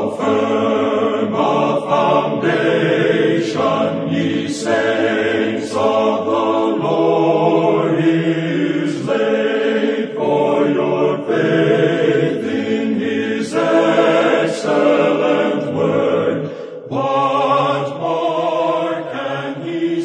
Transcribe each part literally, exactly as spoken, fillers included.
firm a foundation, ye saints of the Lord, is laid, for your faith in his excellent word. What more can he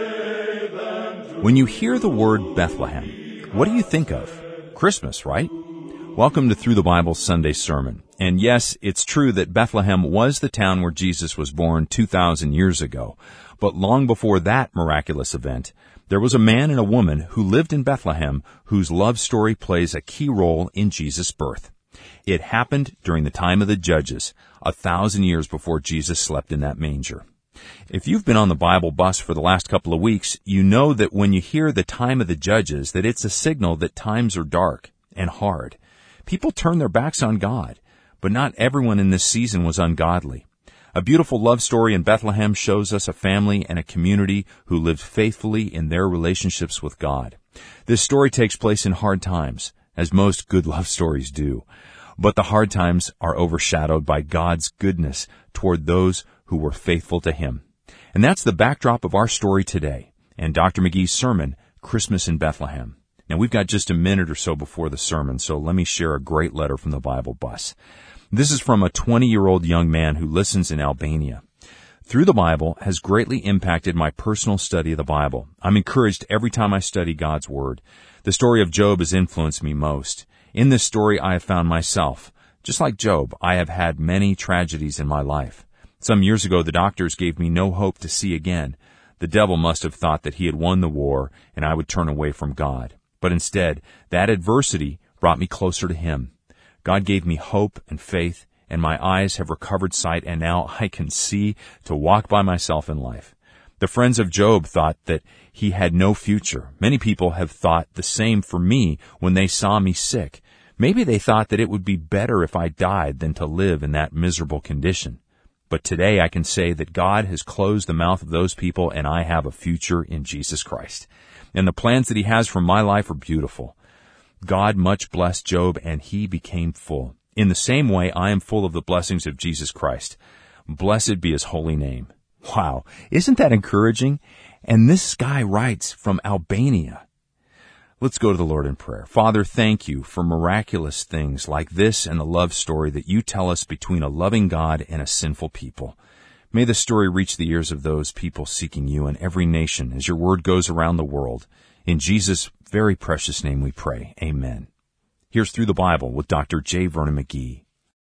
say than to... When you hear the word Bethlehem, what do you think of? Christmas, right? Welcome to Through the Bible Sunday Sermon. And yes, it's true that Bethlehem was the town where Jesus was born two thousand years ago. But long before that miraculous event, there was a man and a woman who lived in Bethlehem whose love story plays a key role in Jesus' birth. It happened during the time of the Judges, a thousand years before Jesus slept in that manger. If you've been on the Bible bus for the last couple of weeks, you know that when you hear the time of the Judges, that it's a signal that times are dark and hard. People turn their backs on God, but not everyone in this season was ungodly. A beautiful love story in Bethlehem shows us a family and a community who lived faithfully in their relationships with God. This story takes place in hard times, as most good love stories do. But the hard times are overshadowed by God's goodness toward those who were faithful to Him. And that's the backdrop of our story today, and Doctor McGee's sermon, Christmas in Bethlehem. Now, we've got just a minute or so before the sermon, so let me share a great letter from the Bible bus. This is from a twenty-year-old young man who listens in Albania. Through the Bible has greatly impacted my personal study of the Bible. I'm encouraged every time I study God's Word. The story of Job has influenced me most. In this story, I have found myself. Just like Job, I have had many tragedies in my life. Some years ago, the doctors gave me no hope to see again. The devil must have thought that he had won the war and I would turn away from God. But instead, that adversity brought me closer to Him. God gave me hope and faith, and my eyes have recovered sight, and now I can see to walk by myself in life. The friends of Job thought that he had no future. Many people have thought the same for me when they saw me sick. Maybe they thought that it would be better if I died than to live in that miserable condition. But today I can say that God has closed the mouth of those people, and I have a future in Jesus Christ. And the plans that He has for my life are beautiful. God much blessed Job, and he became full. In the same way, I am full of the blessings of Jesus Christ. Blessed be His holy name. Wow, isn't that encouraging? And this guy writes from Albania. Let's go to the Lord in prayer. Father, thank You for miraculous things like this and the love story that You tell us between a loving God and a sinful people. May the story reach the ears of those people seeking You in every nation as Your word goes around the world. In Jesus' very precious name we pray. Amen. Here's Through the Bible with Doctor J. Vernon McGee.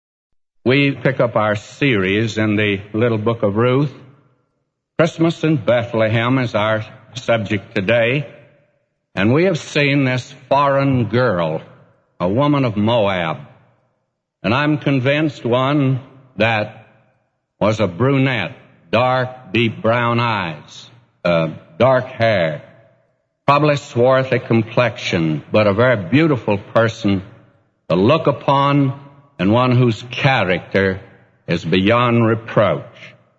We pick up our series in the little book of Ruth. Christmas in Bethlehem is our subject today. And we have seen this foreign girl, a woman of Moab. And I'm convinced one that was a brunette, dark, deep brown eyes, uh, dark hair, probably swarthy complexion, but a very beautiful person to look upon and one whose character is beyond reproach.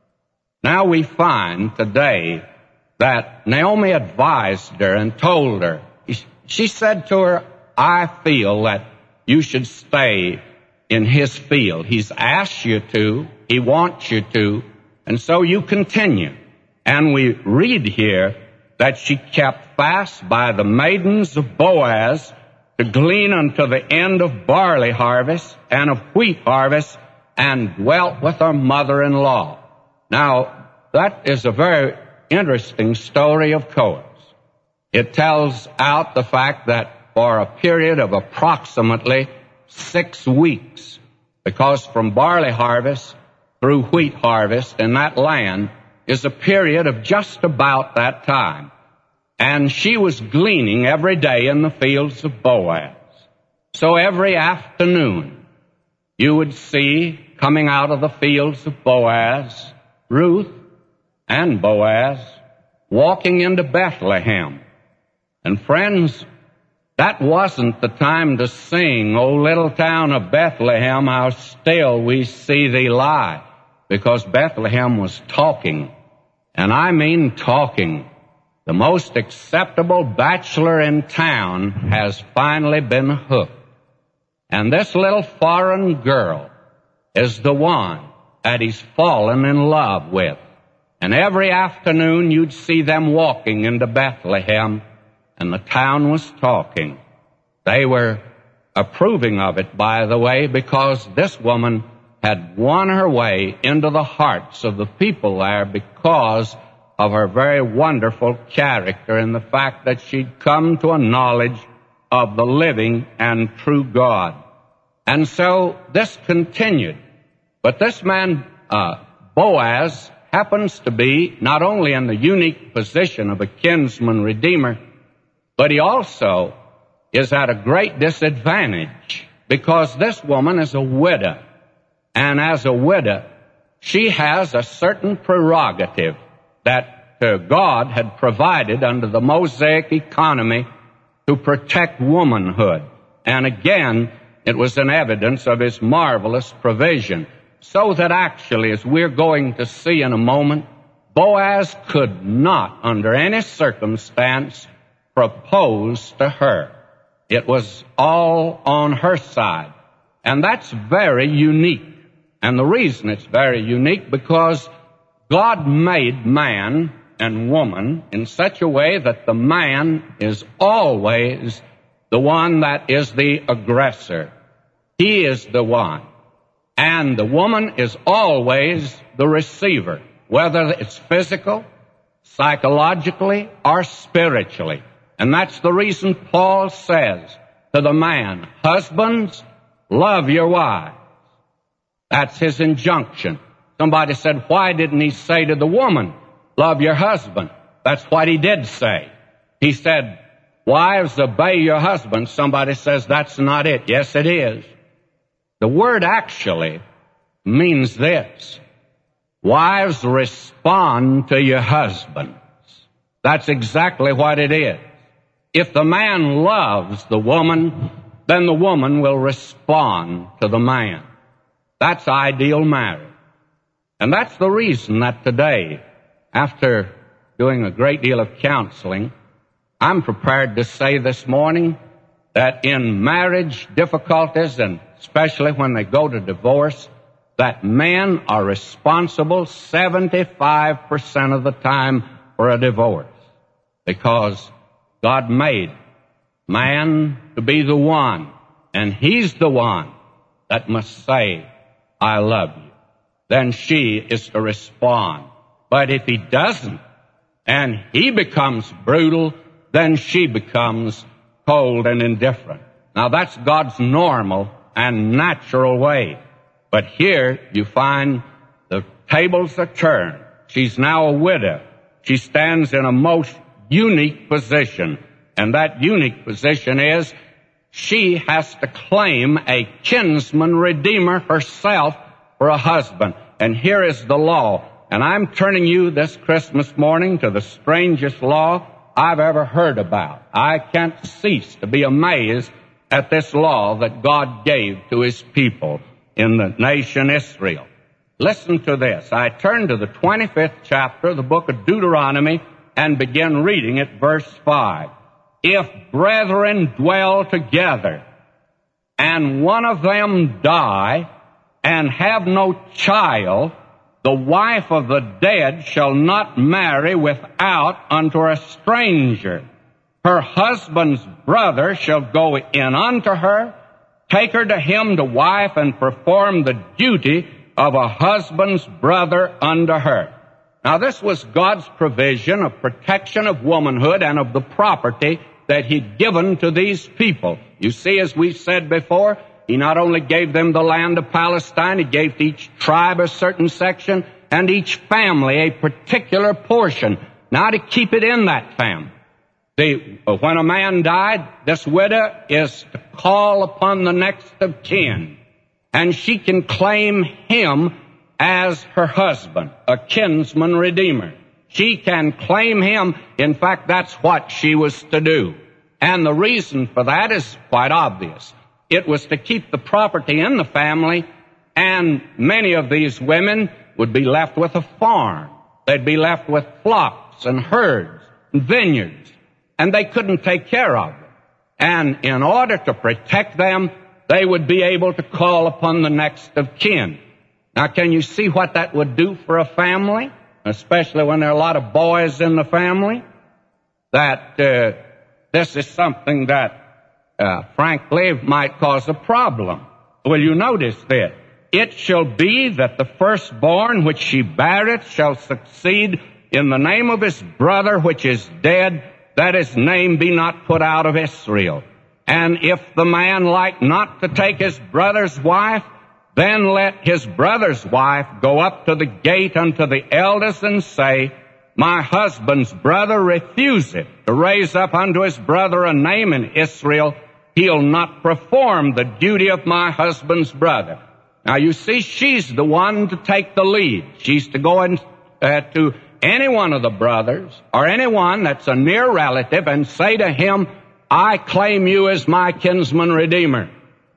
Now we find today that Naomi advised her and told her, she said to her, I feel that you should stay in his field. He's asked you to, he wants you to, and so you continue. And we read here that she kept fast by the maidens of Boaz to glean unto the end of barley harvest and of wheat harvest, and dwelt with her mother-in-law. Now, that is a very interesting story, of course. It tells out the fact that for a period of approximately six weeks, because from barley harvest through wheat harvest in that land is a period of just about that time. And she was gleaning every day in the fields of Boaz. So every afternoon you would see coming out of the fields of Boaz, Ruth and Boaz walking into Bethlehem. And friends, that wasn't the time to sing, O little town of Bethlehem, how still we see thee lie, because Bethlehem was talking, and I mean talking. The most acceptable bachelor in town has finally been hooked. And this little foreign girl is the one that he's fallen in love with. And every afternoon you'd see them walking into Bethlehem, and the town was talking. They were approving of it, by the way, because this woman had won her way into the hearts of the people there because of her very wonderful character and the fact that she'd come to a knowledge of the living and true God. And so this continued. But this man, uh, Boaz, happens to be not only in the unique position of a kinsman redeemer, but he also is at a great disadvantage because this woman is a widow. And as a widow, she has a certain prerogative that uh, God had provided under the Mosaic economy to protect womanhood. And again, it was an evidence of his marvelous provision. So that actually, as we're going to see in a moment, Boaz could not, under any circumstance, propose to her. It was all on her side. And that's very unique. And the reason it's very unique, because God made man and woman in such a way that the man is always the one that is the aggressor. He is the one. And the woman is always the receiver, whether it's physical, psychologically, or spiritually. And that's the reason Paul says to the man, husbands, love your wives. That's his injunction. Somebody said, why didn't he say to the woman, love your husband? That's what he did say. He said, wives, obey your husband. Somebody says, that's not it. Yes, it is. The word actually means this. Wives, respond to your husbands. That's exactly what it is. If the man loves the woman, then the woman will respond to the man. That's ideal marriage. And that's the reason that today, after doing a great deal of counseling, I'm prepared to say this morning that in marriage difficulties, and especially when they go to divorce, that men are responsible seventy-five percent of the time for a divorce. Because God made man to be the one, and he's the one that must say, I love you. Then she is to respond. But if he doesn't, and he becomes brutal, then she becomes cold and indifferent. Now that's God's normal and natural way. But here you find the tables are turned. She's now a widow. She stands in a most unique position. And that unique position is she has to claim a kinsman redeemer herself for a husband. And here is the law. And I'm turning you this Christmas morning to the strangest law I've ever heard about. I can't cease to be amazed at this law that God gave to his people in the nation Israel. Listen to this. I turn to the twenty-fifth chapter of the book of Deuteronomy and begin reading at verse five. If brethren dwell together, and one of them die, and have no child, the wife of the dead shall not marry without unto a stranger. Her husband's brother shall go in unto her, take her to him to wife, and perform the duty of a husband's brother unto her. Now this was God's provision of protection of womanhood and of the property that he'd given to these people. You see, as we've said before, he not only gave them the land of Palestine, he gave to each tribe a certain section and each family a particular portion. Now to keep it in that family. The, when a man died, this widow is to call upon the next of kin, and she can claim him as her husband, a kinsman redeemer. She can claim him. In fact, that's what she was to do. And the reason for that is quite obvious. It was to keep the property in the family, and many of these women would be left with a farm. They'd be left with flocks and herds and vineyards, and they couldn't take care of them. And in order to protect them, they would be able to call upon the next of kin. Now, can you see what that would do for a family, especially when there are a lot of boys in the family? That uh, this is something that, uh, frankly, might cause a problem. Will you notice this? It shall be that the firstborn which she beareth shall succeed in the name of his brother which is dead, that his name be not put out of Israel. And if the man like not to take his brother's wife, then let his brother's wife go up to the gate unto the elders and say, my husband's brother refuseth to raise up unto his brother a name in Israel. He'll not perform the duty of my husband's brother. Now you see, she's the one to take the lead. She's to go in, uh, to any one of the brothers or anyone that's a near relative and say to him, I claim you as my kinsman redeemer.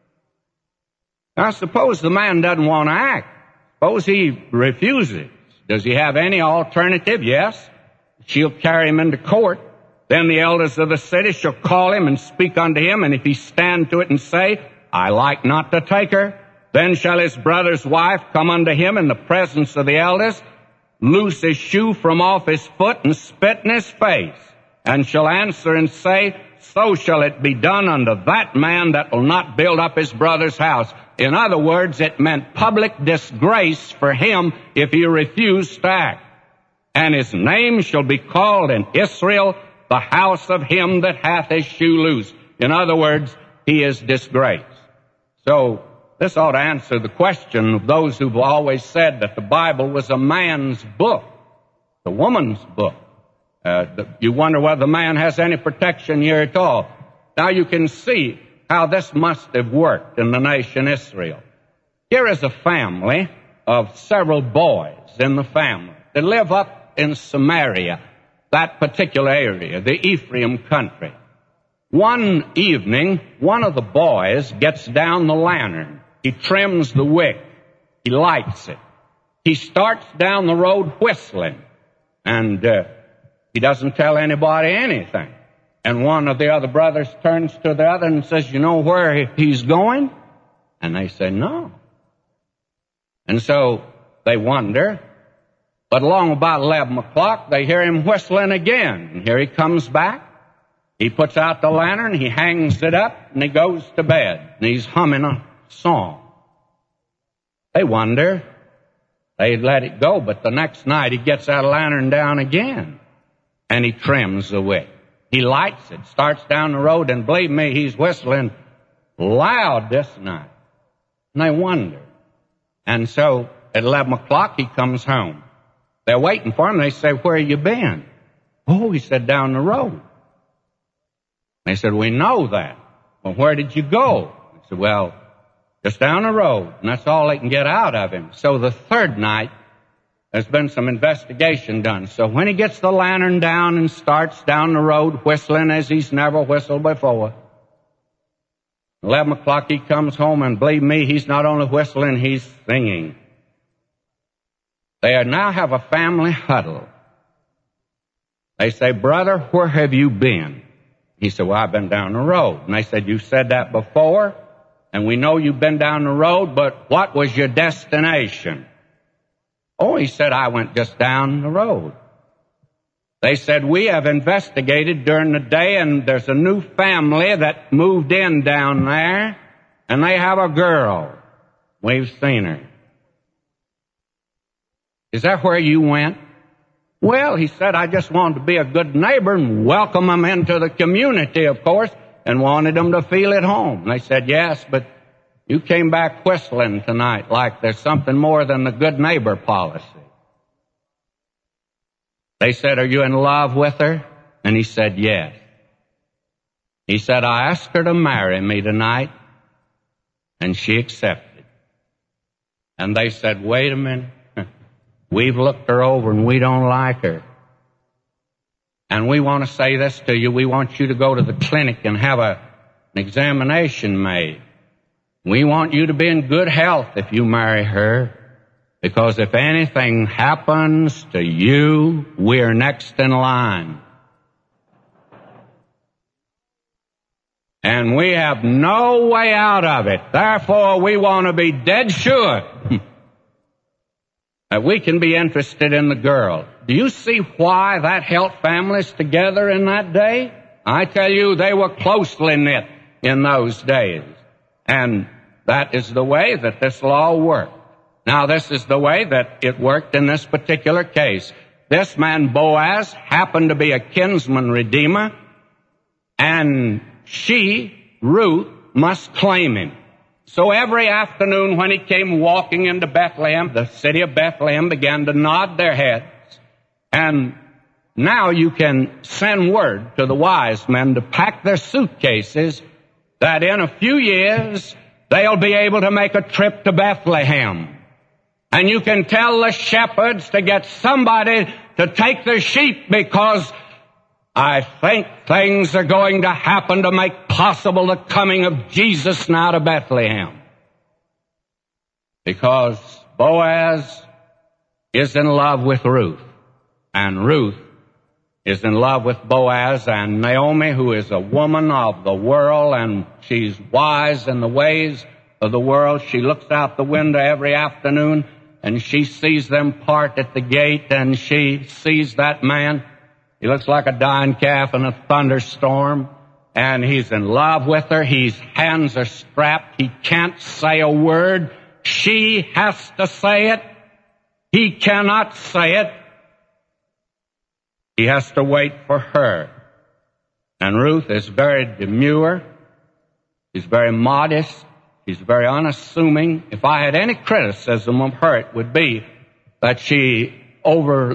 Now suppose the man doesn't want to act. Suppose he refuses. Does he have any alternative? Yes. She'll carry him into court. Then the elders of the city shall call him and speak unto him, and if he stand to it and say, I like not to take her, then shall his brother's wife come unto him in the presence of the elders, loose his shoe from off his foot, and spit in his face, and shall answer and say, so shall it be done unto that man that will not build up his brother's house. In other words, it meant public disgrace for him if he refused to act. And his name shall be called in Israel the house of him that hath his shoe loose. In other words, he is disgraced. So this ought to answer the question of those who've always said that the Bible was a man's book, the woman's book. Uh, the, you wonder whether the man has any protection here at all. Now you can see how this must have worked in the nation Israel. Here is a family of several boys in the family. They live up in Samaria, that particular area, the Ephraim country. One evening, one of the boys gets down the lantern. He trims the wick. He lights it. He starts down the road whistling. And uh, he doesn't tell anybody anything. And one of the other brothers turns to the other and says, you know where he's going? And they say, no. And so they wonder. But along about eleven o'clock, they hear him whistling again. And here he comes back. He puts out the lantern, he hangs it up, and he goes to bed. And he's humming a song. They wonder. They let it go, but the next night he gets that lantern down again. And he trims the wick. He lights it, starts down the road, and believe me, he's whistling loud this night. And they wonder. And so at eleven o'clock, he comes home. They're waiting for him. They say, where you been? Oh, he said, down the road. They said, we know that. Well, where did you go? He said, well, just down the road. And that's all they can get out of him. So the third night, there's been some investigation done. So when he gets the lantern down and starts down the road whistling as he's never whistled before, eleven o'clock he comes home, and believe me, he's not only whistling, he's singing. They now have a family huddle. They say, brother, where have you been? He said, well, I've been down the road. And they said, you said that before, and we know you've been down the road, but what was your destination? Oh, he said, I went just down the road. They said, we have investigated during the day, and there's a new family that moved in down there, and they have a girl. We've seen her. Is that where you went? Well, he said, I just wanted to be a good neighbor and welcome them into the community, of course, and wanted them to feel at home. And they said, yes, but you came back whistling tonight like there's something more than the good neighbor policy. They said, are you in love with her? And he said, yes. He said, I asked her to marry me tonight, and she accepted. And they said, wait a minute. We've looked her over and we don't like her. And we want to say this to you. We want you to go to the clinic and have a, an examination made. We want you to be in good health if you marry her. Because if anything happens to you, we're next in line. And we have no way out of it. Therefore, we want to be dead sure that we can be interested in the girl. Do you see why that held families together in that day? I tell you, they were closely knit in those days. And that is the way that this law worked. Now, this is the way that it worked in this particular case. This man, Boaz, happened to be a kinsman redeemer, and she, Ruth, must claim him. So every afternoon when he came walking into Bethlehem, the city of Bethlehem began to nod their heads. And now you can send word to the wise men to pack their suitcases that in a few years they'll be able to make a trip to Bethlehem. And you can tell the shepherds to get somebody to take their sheep, because I think things are going to happen to make possible the coming of Jesus now to Bethlehem. Because Boaz is in love with Ruth, and Ruth is in love with Boaz, and Naomi, who is a woman of the world, and she's wise in the ways of the world. She looks out the window every afternoon, and she sees them part at the gate, and she sees that man. He looks like a dying calf in a thunderstorm, and he's in love with her. His hands are strapped. He can't say a word. She has to say it. He cannot say it. He has to wait for her. And Ruth is very demure. She's very modest. She's very unassuming. If I had any criticism of her, it would be that she overdoes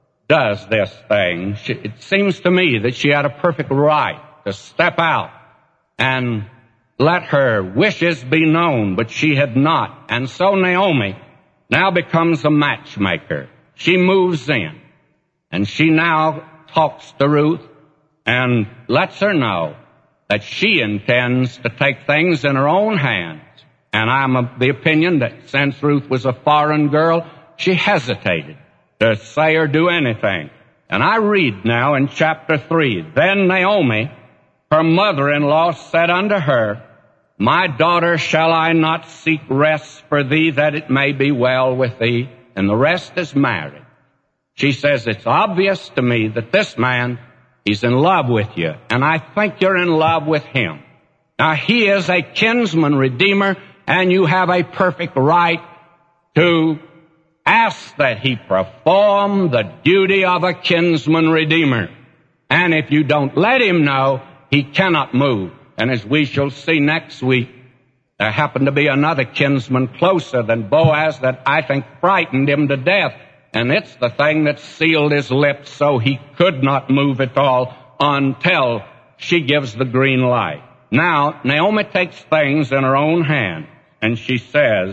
this thing. She, it seems to me that she had a perfect right to step out and let her wishes be known, but she had not. And so Naomi now becomes a matchmaker. She moves in, and she now talks to Ruth and lets her know that she intends to take things in her own hands. And I'm of the opinion that since Ruth was a foreign girl, she hesitated to say or do anything. And I read now in chapter three, "Then Naomi, her mother-in-law, said unto her, My daughter, shall I not seek rest for thee, that it may be well with thee?" And the rest is married. She says, it's obvious to me that this man, he's in love with you, and I think you're in love with him. Now, he is a kinsman redeemer, and you have a perfect right to ask that he perform the duty of a kinsman redeemer. And if you don't let him know, he cannot move. And as we shall see next week, there happened to be another kinsman closer than Boaz that I think frightened him to death. And it's the thing that sealed his lips so he could not move at all until she gives the green light. Now, Naomi takes things in her own hand, and she says,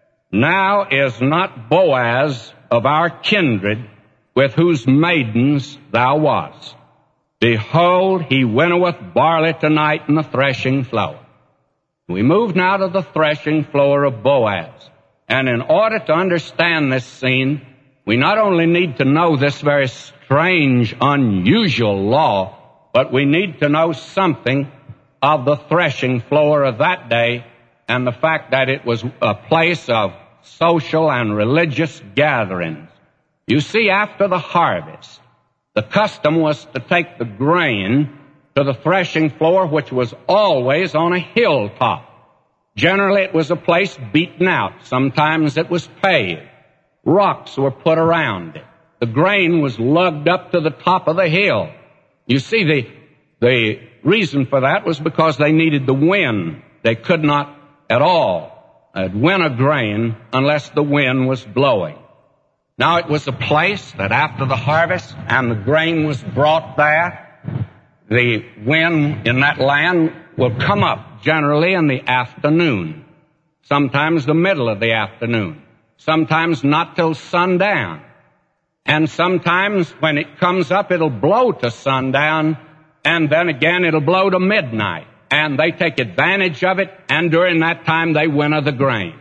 Now is not Boaz of our kindred, with whose maidens thou wast. Behold, he winnoweth barley tonight in the threshing floor. We move now to the threshing floor of Boaz. And in order to understand this scene, we not only need to know this very strange, unusual law, but we need to know something of the threshing floor of that day and the fact that it was a place of social and religious gatherings. You see, after the harvest, the custom was to take the grain to the threshing floor, which was always on a hilltop. Generally, it was a place beaten out. Sometimes it was paved. Rocks were put around it. The grain was lugged up to the top of the hill. You see, the, the reason for that was because they needed the wind. They could not at all uh, win a grain unless the wind was blowing. Now, it was a place that after the harvest and the grain was brought there, the wind in that land will come up generally in the afternoon, sometimes the middle of the afternoon. Sometimes not till sundown. And sometimes when it comes up, it'll blow to sundown, and then again it'll blow to midnight. And they take advantage of it, and during that time they winnow the grain.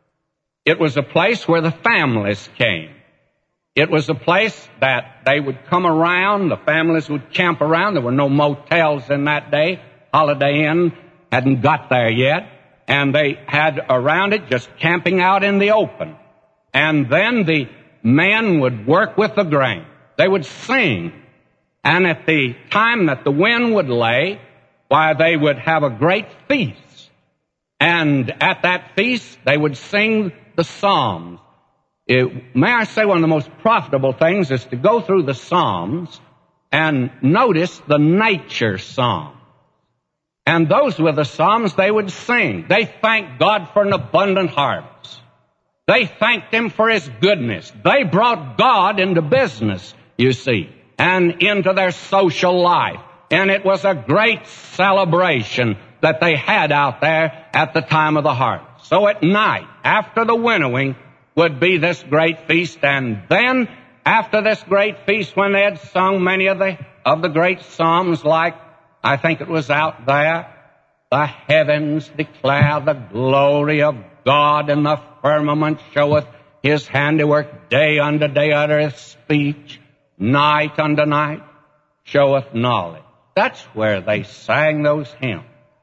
It was a place where the families came. It was a place that they would come around, the families would camp around. There were no motels in that day. Holiday Inn hadn't got there yet, and they had around it just camping out in the open. And then the men would work with the grain. They would sing. And at the time that the wind would lay, why, they would have a great feast. And at that feast, they would sing the Psalms. It, may I say, one of the most profitable things is to go through the Psalms and notice the nature Psalm. And those were the Psalms they would sing. They thanked God for an abundant harvest. They thanked Him for His goodness. They brought God into business, you see, and into their social life. And it was a great celebration that they had out there at the time of the harvest. So at night, after the winnowing, would be this great feast. And then, after this great feast, when they had sung many of the, of the great psalms, like, I think it was out there, the heavens declare the glory of God, and the firmament showeth His handiwork. Day unto day uttereth speech, night unto night showeth knowledge. That's where they sang those hymns.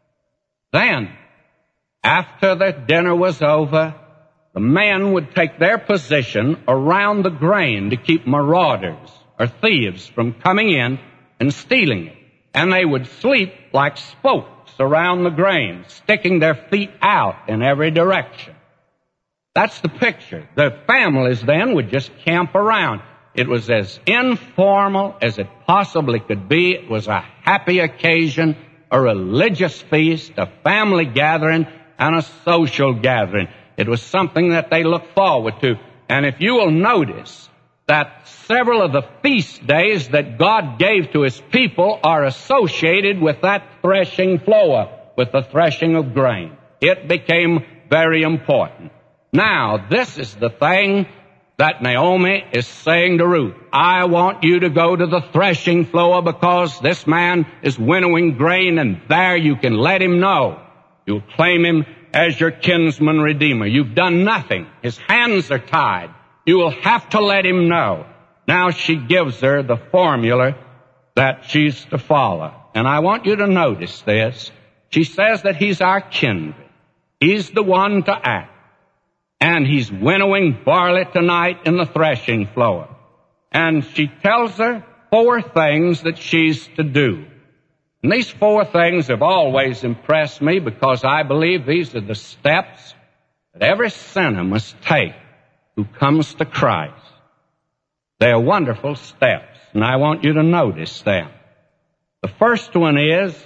Then, after the dinner was over, the men would take their position around the grain to keep marauders or thieves from coming in and stealing it. And they would sleep like spokes around the grain, sticking their feet out in every direction. That's the picture. The families then would just camp around. It was as informal as it possibly could be. It was a happy occasion, a religious feast, a family gathering, and a social gathering. It was something that they looked forward to. And if you will notice that several of the feast days that God gave to His people are associated with that threshing floor, with the threshing of grain. It became very important. Now, this is the thing that Naomi is saying to Ruth. I want you to go to the threshing floor because this man is winnowing grain, and there you can let him know. You'll claim him as your kinsman redeemer. You've done nothing. His hands are tied. You will have to let him know. Now she gives her the formula that she's to follow. And I want you to notice this. She says that he's our kindred. He's the one to act. And he's winnowing barley tonight in the threshing floor. And she tells her four things that she's to do. And these four things have always impressed me because I believe these are the steps that every sinner must take who comes to Christ. They're wonderful steps, and I want you to notice them. The first one is,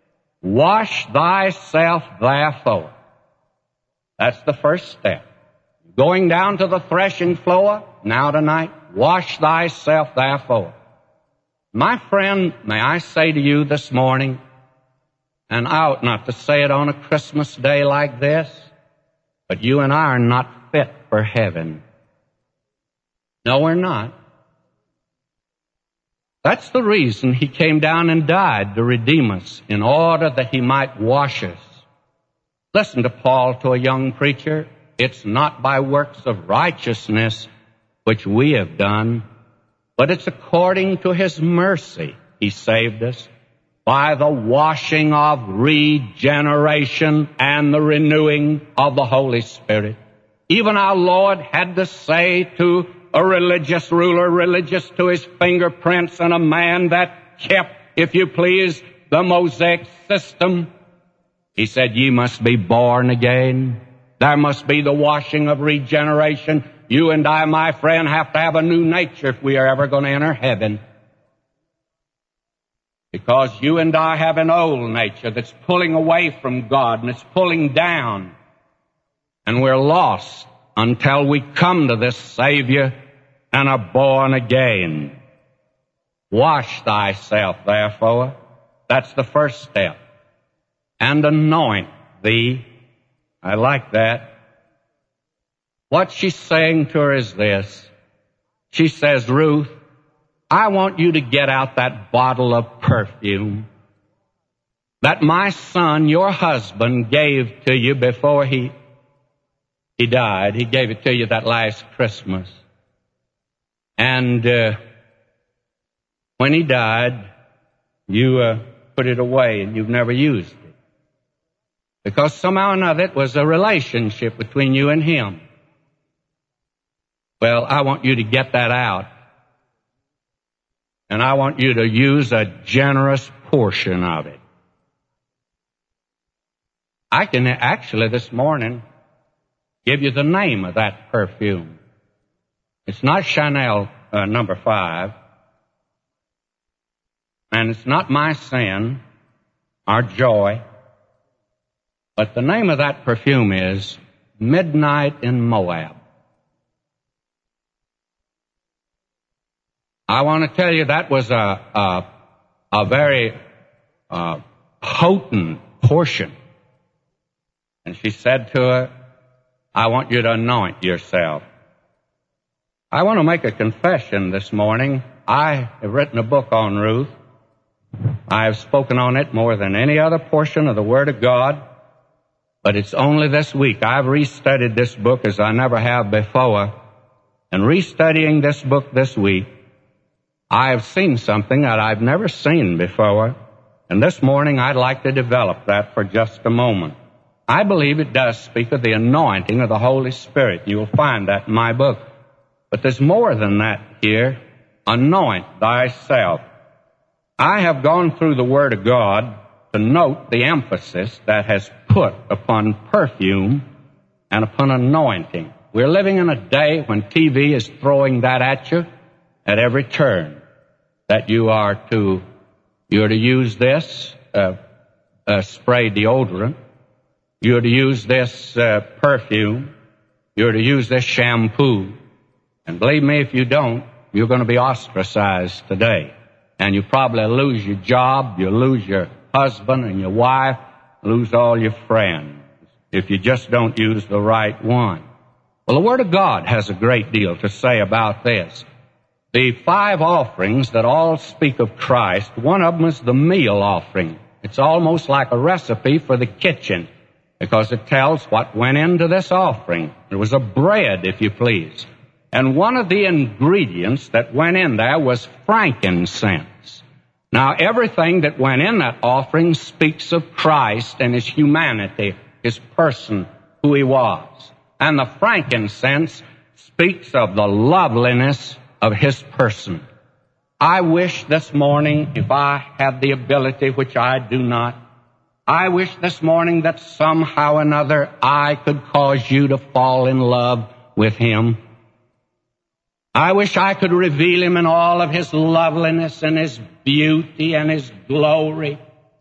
wash thyself therefore. That's the first step. Going down to the threshing floor, now tonight, wash thyself therefore. My friend, may I say to you this morning, and I ought not to say it on a Christmas day like this, but you and I are not fit for heaven. No, we're not. That's the reason He came down and died, to redeem us, in order that He might wash us. Listen to Paul, to a young preacher. It's not by works of righteousness which we have done, but it's according to His mercy He saved us by the washing of regeneration and the renewing of the Holy Spirit. Even our Lord had to say to a religious ruler, religious to his fingerprints, and a man that kept, if you please, the Mosaic system, He said, ye must be born again. There must be the washing of regeneration. You and I, my friend, have to have a new nature if we are ever going to enter heaven. Because you and I have an old nature that's pulling away from God, and it's pulling down. And we're lost until we come to this Savior and are born again. Wash thyself, therefore. That's the first step. And anoint thee. I like that. What she's saying to her is this. She says, Ruth, I want you to get out that bottle of perfume that my son, your husband, gave to you before he, he died. He gave it to you that last Christmas. And uh, when he died, you uh, put it away and you've never used it. Because somehow or another it was a relationship between you and him. Well, I want you to get that out. And I want you to use a generous portion of it. I can actually this morning give you the name of that perfume. It's not Chanel uh, number five. And it's not My Sin, Our Joy. But the name of that perfume is Midnight in Moab. I want to tell you that was a, a, a very uh, potent portion. And she said to her, I want you to anoint yourself. I want to make a confession this morning. I have written a book on Ruth. I have spoken on it more than any other portion of the Word of God. But it's only this week. I've restudied this book as I never have before. And restudying this book this week, I have seen something that I've never seen before. And this morning I'd like to develop that for just a moment. I believe it does speak of the anointing of the Holy Spirit. You'll find that in my book. But there's more than that here. Anoint thyself. I have gone through the Word of God to note the emphasis that has put upon perfume and upon anointing. We're living in a day when T V is throwing that at you at every turn, that you are to, you're to use this uh, uh, spray deodorant, you're to use this uh, perfume, you're to use this shampoo. And believe me, if you don't, you're going to be ostracized today. And you probably lose your job, you lose your husband and your wife, lose all your friends if you just don't use the right one. Well, the Word of God has a great deal to say about this. The five offerings that all speak of Christ, one of them is the meal offering. It's almost like a recipe for the kitchen because it tells what went into this offering. It was a bread, if you please. And one of the ingredients that went in there was frankincense. Now, everything that went in that offering speaks of Christ and his humanity, his person, who he was. And the frankincense speaks of the loveliness of his person. I wish this morning, if I had the ability, which I do not, I wish this morning that somehow or another I could cause you to fall in love with him. I wish I could reveal him in all of his loveliness and his beauty and his glory.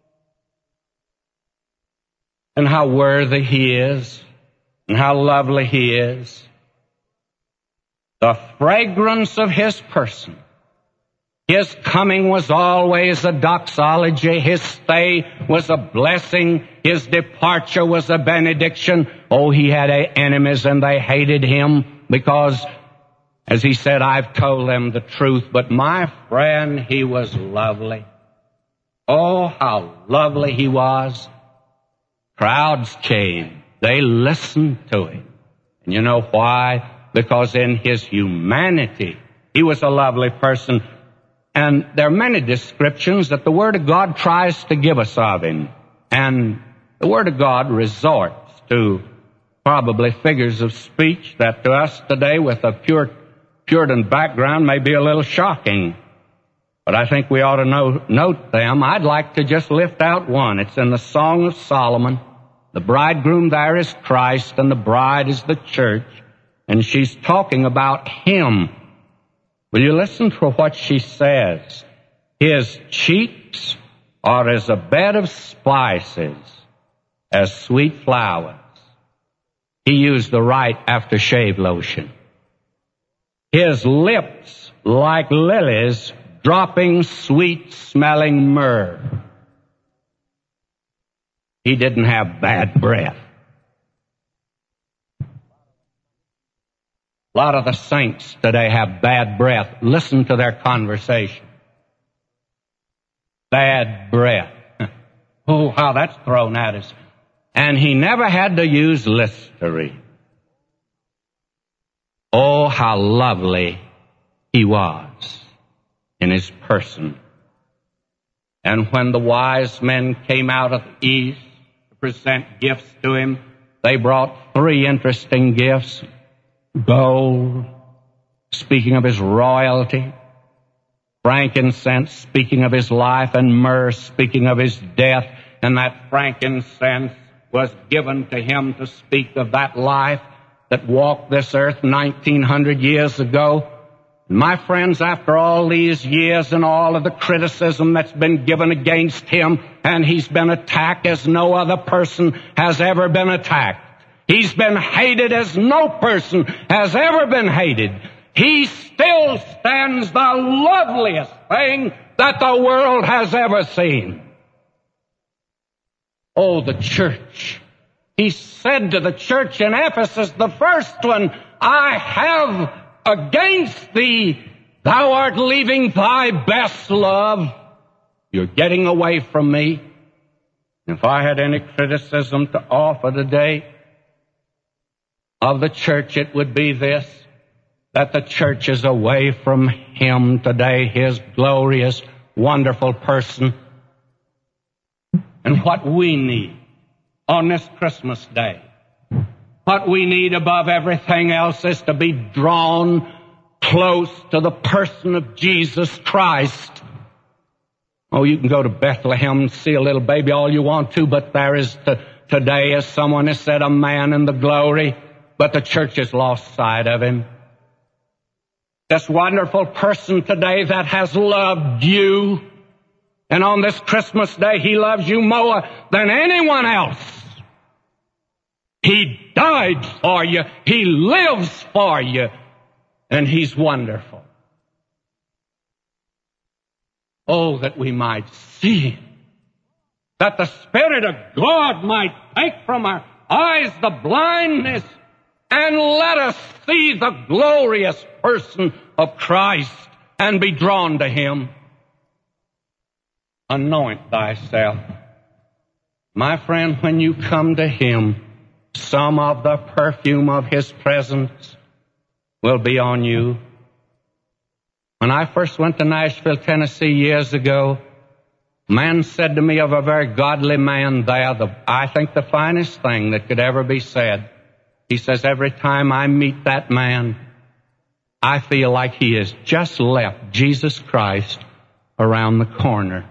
And how worthy he is and how lovely he is. The fragrance of his person. His coming was always a doxology. His stay was a blessing. His departure was a benediction. Oh, he had enemies and they hated him because, as he said, I've told them the truth. But my friend, he was lovely. Oh, how lovely he was. Crowds came. They listened to him. And you know why? Because in his humanity, he was a lovely person. And there are many descriptions that the Word of God tries to give us of him. And the Word of God resorts to probably figures of speech that to us today with a pure Puritan background may be a little shocking. But I think we ought to know, note them. I'd like to just lift out one. It's in the Song of Solomon. The bridegroom there is Christ and the bride is the church. And she's talking about him. Will you listen to what she says? His cheeks are as a bed of spices, as sweet flowers. He used the right aftershave lotion. His lips like lilies dropping sweet-smelling myrrh. He didn't have bad breath. A lot of the saints today have bad breath. Listen to their conversation. Bad breath. Oh, how that's thrown at us. And he never had to use Listerine. Oh, how lovely he was in his person. And when the wise men came out of the east to present gifts to him, they brought three interesting gifts. Gold, speaking of his royalty. Frankincense, speaking of his life. And myrrh, speaking of his death. And that frankincense was given to him to speak of that life that walked this earth nineteen hundred years ago. My friends, after all these years and all of the criticism that's been given against him, and he's been attacked as no other person has ever been attacked. He's been hated as no person has ever been hated. He still stands the loveliest thing that the world has ever seen. Oh, the church. He said to the church in Ephesus, the first one, I have against thee, thou art leaving thy best love. You're getting away from me. If I had any criticism to offer today of the church, it would be this, that the church is away from him today, his glorious, wonderful person. And what we need on this Christmas day, what we need above everything else is to be drawn close to the person of Jesus Christ. Oh, you can go to Bethlehem and see a little baby all you want to, but there is to, today, as someone has said, a man in the glory, but the church has lost sight of him. This wonderful person today that has loved you, and on this Christmas day, he loves you more than anyone else. He died for you. He lives for you. And he's wonderful. Oh, that we might see him. That the Spirit of God might take from our eyes the blindness and let us see the glorious person of Christ and be drawn to him. Anoint thyself. My friend, when you come to him, some of the perfume of his presence will be on you. When I first went to Nashville, Tennessee years ago, a man said to me of a very godly man there, the, I think the finest thing that could ever be said. He says, every time I meet that man, I feel like he has just left Jesus Christ around the corner.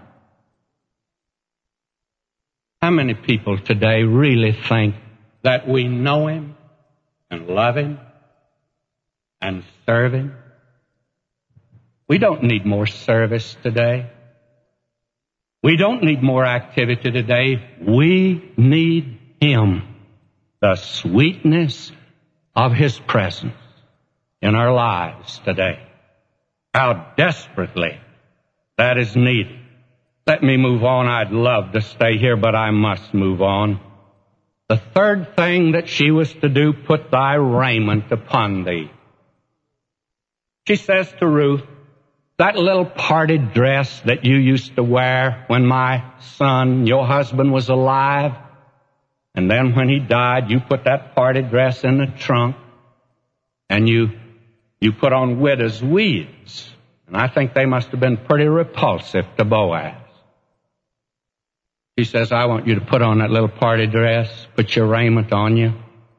How many people today really think that we know him and love him and serve him? We don't need more service today. We don't need more activity today. We need him. The sweetness of his presence in our lives today. How desperately that is needed. Let me move on. I'd love to stay here, but I must move on. The third thing that she was to do, put thy raiment upon thee. She says to Ruth, that little parted dress that you used to wear when my son, your husband, was alive, and then when he died, you put that parted dress in the trunk, and you you put on widow's weeds. And I think they must have been pretty repulsive to Boaz. He says, I want you to put on that little party dress, put your raiment on you.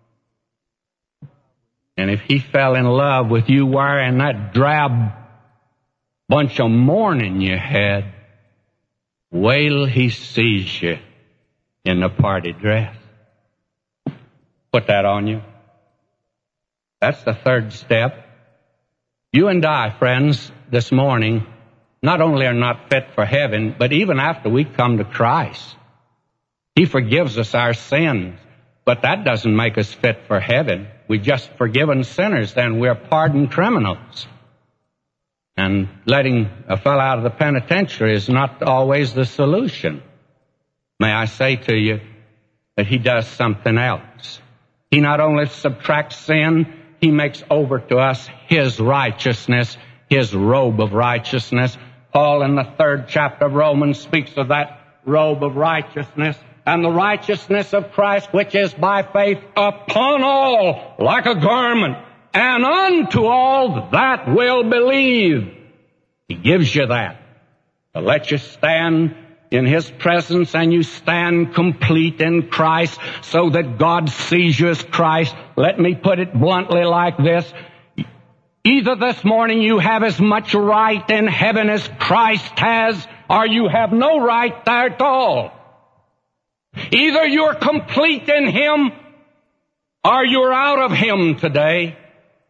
And if he fell in love with you wearing that drab bunch of mourning you had, wait till he sees you in the party dress. Put that on you. That's the third step. You and I, friends, this morning, not only are not fit for heaven, but even after we come to Christ, he forgives us our sins. But that doesn't make us fit for heaven. We're just forgiven sinners, then we're pardoned criminals. And letting a fellow out of the penitentiary is not always the solution. May I say to you that he does something else. He not only subtracts sin, he makes over to us his righteousness, his robe of righteousness. Paul in the third chapter of Romans speaks of that robe of righteousness and the righteousness of Christ, which is by faith upon all, like a garment, and unto all that will believe. He gives you that to let you stand in His presence and you stand complete in Christ so that God sees you as Christ, let me put it bluntly like this. Either this morning you have as much right in heaven as Christ has, or you have no right there at all. Either you're complete in Him, or you're out of Him today.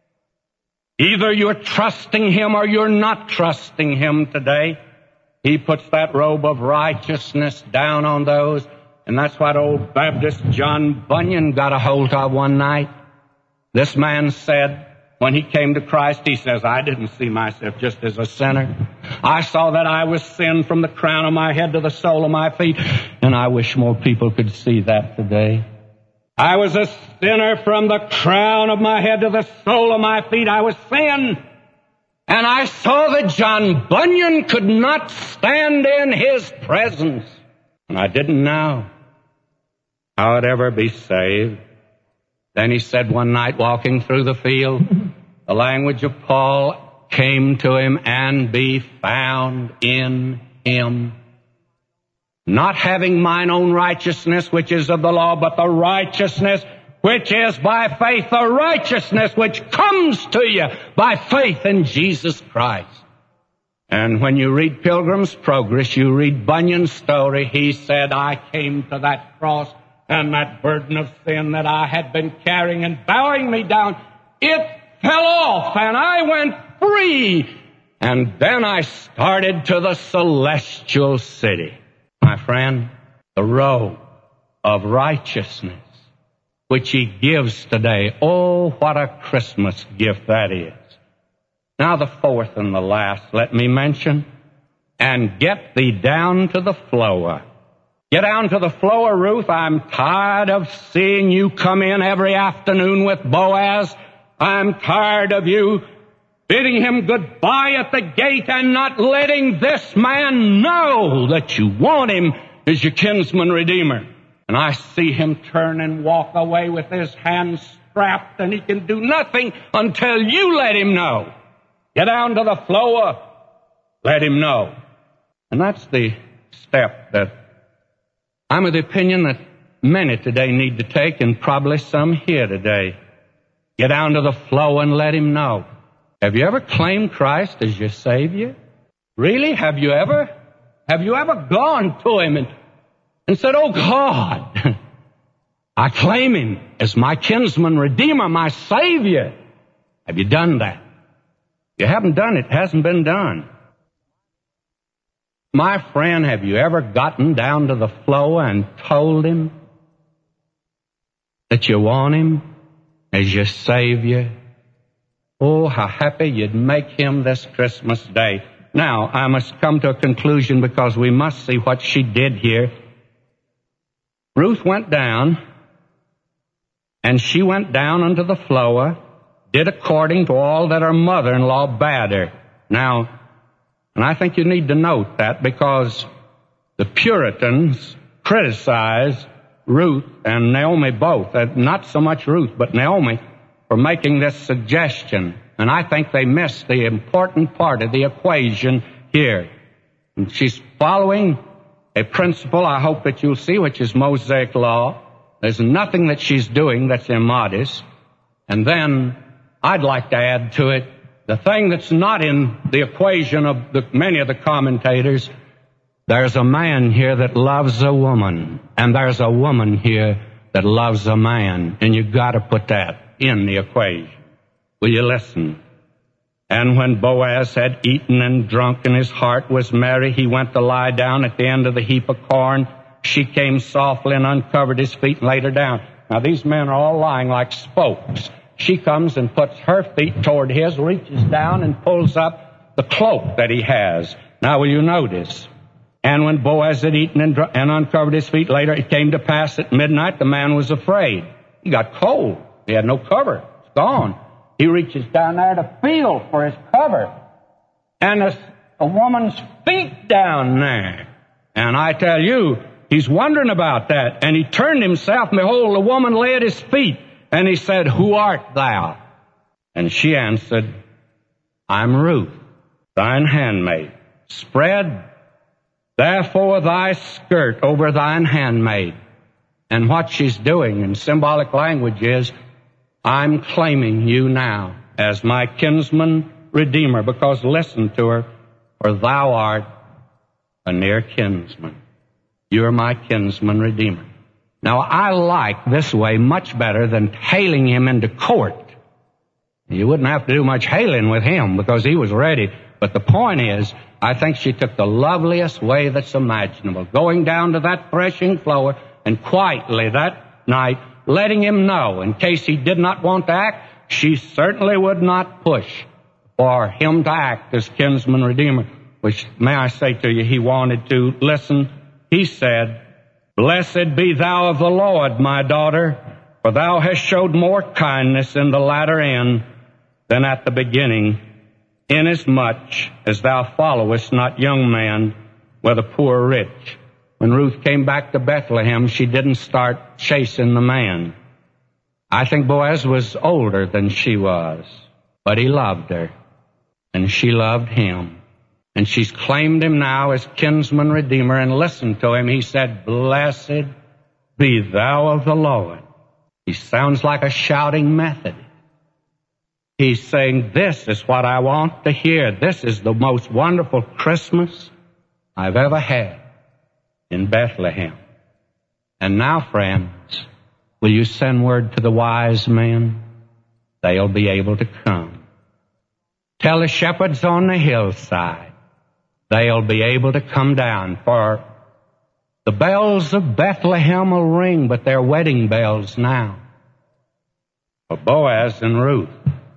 Either you're trusting Him or you're not trusting Him today. He puts that robe of righteousness down on those, and that's what old Baptist John Bunyan got a hold of one night. This man said, when he came to Christ, he says, I didn't see myself just as a sinner. I saw that I was sin from the crown of my head to the sole of my feet, and I wish more people could see that today. I was a sinner from the crown of my head to the sole of my feet. I was sin. And I saw that John Bunyan could not stand in His presence. And I didn't know how I'd ever be saved. Then he said one night, walking through the field, the language of Paul came to him, and be found in Him, not having mine own righteousness, which is of the law, but the righteousness which is by faith, the righteousness which comes to you by faith in Jesus Christ. And when you read Pilgrim's Progress, you read Bunyan's story. He said, I came to that cross, and that burden of sin that I had been carrying and bowing me down, it fell off, and I went free. And then I started to the celestial city. My friend, the robe of righteousness, which He gives today. Oh, what a Christmas gift that is. Now the fourth and the last, let me mention, and get thee down to the floor. Get down to the floor, Ruth. I'm tired of seeing you come in every afternoon with Boaz. I'm tired of you bidding him goodbye at the gate and not letting this man know that you want him as your kinsman redeemer. And I see him turn and walk away with his hands strapped, and he can do nothing until you let him know. Get down to the floor. Let him know. And that's the step that I'm of the opinion that many today need to take, and probably some here today. Get down to the floor and let Him know. Have you ever claimed Christ as your Savior? Really? Have you ever? Have you ever gone to Him and, and said, oh God, I claim Him as my kinsman redeemer, my Savior? Have you done that? If you haven't done it, it hasn't been done. My friend, have you ever gotten down to the floor and told Him that you want Him as your Savior? Oh, how happy you'd make Him this Christmas day. Now, I must come to a conclusion because we must see what she did here. Ruth went down, and she went down unto the floor, did according to all that her mother-in-law bade her. Now, and I think you need to note that because the Puritans criticized Ruth and Naomi both, uh, not so much Ruth, but Naomi, for making this suggestion. And I think they missed the important part of the equation here. And she's following a principle, I hope that you'll see, which is Mosaic law. There's nothing that she's doing that's immodest. And then I'd like to add to it the thing that's not in the equation of the, many of the commentators. There's a man here that loves a woman, and there's a woman here that loves a man, and you've got to put that in the equation. Will you listen? And when Boaz had eaten and drunk and his heart was merry, he went to lie down at the end of the heap of corn. She came softly and uncovered his feet and laid her down. Now these men are all lying like spokes. She comes and puts her feet toward his, reaches down and pulls up the cloak that he has. Now will you notice? And when Boaz had eaten and, dr- and uncovered his feet, later it came to pass at midnight the man was afraid. He got cold. He had no cover. It's gone. He reaches down there to feel for his cover. And there's a woman's feet down there. And I tell you, he's wondering about that. And he turned himself, and behold, the woman lay at his feet. And he said, who art thou? And she answered, I'm Ruth, thine handmaid. Spread Therefore thy skirt over thine handmaid. And what she's doing in symbolic language is, I'm claiming you now as my kinsman redeemer, because listen to her, for thou art a near kinsman. You're my kinsman redeemer. Now, I like this way much better than hailing him into court. You wouldn't have to do much hailing with him because he was ready. But the point is, I think she took the loveliest way that's imaginable, going down to that threshing floor and quietly that night letting him know, in case he did not want to act, she certainly would not push for him to act as kinsman redeemer, which, may I say to you, he wanted to. Listen, he said, Blessed be thou of the Lord, my daughter, for thou hast showed more kindness in the latter end than at the beginning, inasmuch as thou followest not young men with the poor rich. When Ruth came back to Bethlehem, she didn't start chasing the man. I think Boaz was older than she was, but he loved her, and she loved him. And she's claimed him now as kinsman redeemer, and listened to him. He said, Blessed be thou of the Lord. He sounds like a shouting Methodist. He's saying, this is what I want to hear. This is the most wonderful Christmas I've ever had in Bethlehem. And now, friends, will you send word to the wise men? They'll be able to come. Tell the shepherds on the hillside they'll be able to come down, for the bells of Bethlehem will ring, but they're wedding bells now. For Boaz and Ruth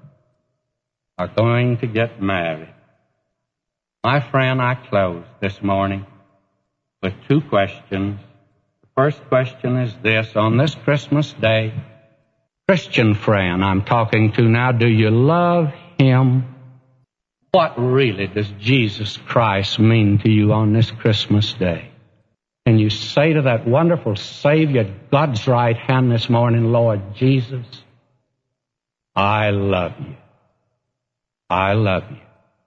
are going to get married. My friend, I close this morning with two questions. The first question is this: on this Christmas day, Christian friend I'm talking to now, do you love him? What really does Jesus Christ mean to you on this Christmas day? Can you say to that wonderful Savior at God's right hand this morning, Lord Jesus, I love you. I love you.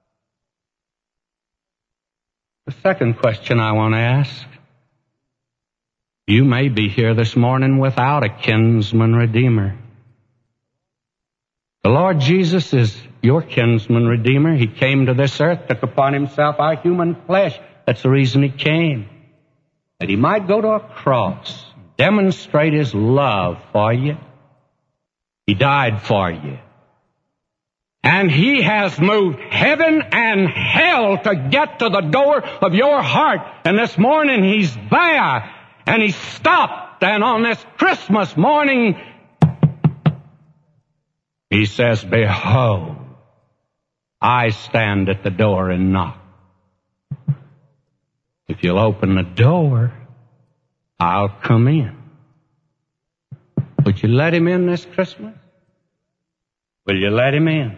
The second question I want to ask, you may be here this morning without a kinsman redeemer. The Lord Jesus is your kinsman redeemer. He came to this earth, took upon himself our human flesh. That's the reason he came. That he might go to a cross, demonstrate his love for you. He died for you. And he has moved heaven and hell to get to the door of your heart. And this morning he's there. And he stopped. And on this Christmas morning, he says, Behold, I stand at the door and knock. If you'll open the door, I'll come in. Would you let him in this Christmas? Will you let him in?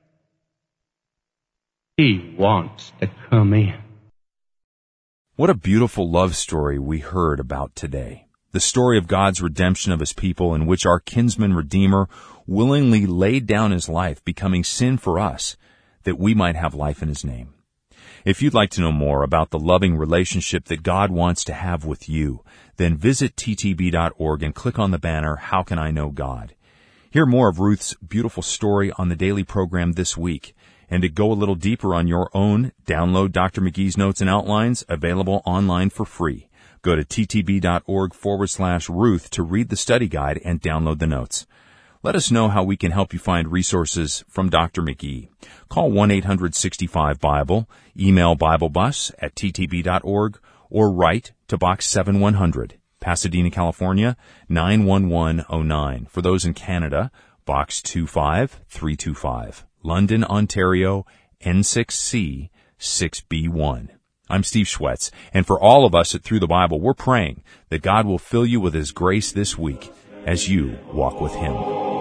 He wants to come in. What a beautiful love story we heard about today. The story of God's redemption of his people, in which our kinsman redeemer willingly laid down his life, becoming sin for us, that we might have life in his name. If you'd like to know more about the loving relationship that God wants to have with you, then visit T T B dot org and click on the banner, How Can I Know God? Hear more of Ruth's beautiful story on the daily program this week. And to go a little deeper on your own, download Doctor McGee's notes and outlines, available online for free. Go to T T B dot org forward slash Ruth to read the study guide and download the notes. Let us know how we can help you find resources from Doctor McGee. Call one eight hundred sixty-five Bible, email BibleBus at T T B dot org, or write to Box seven one hundred, Pasadena, California, nine one one oh nine. For those in Canada, Box two five three two five, London, Ontario, N six C six B one. I'm Steve Schwetz, and for all of us at Through the Bible, we're praying that God will fill you with his grace this week as you walk with him.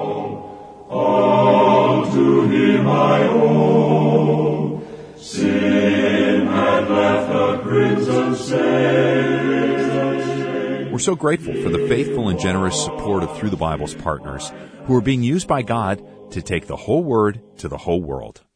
All to him I owe. Sin had left a crimson stain. We're so grateful for the faithful and generous support of Through the Bible's partners, who are being used by God to take the whole Word to the whole world.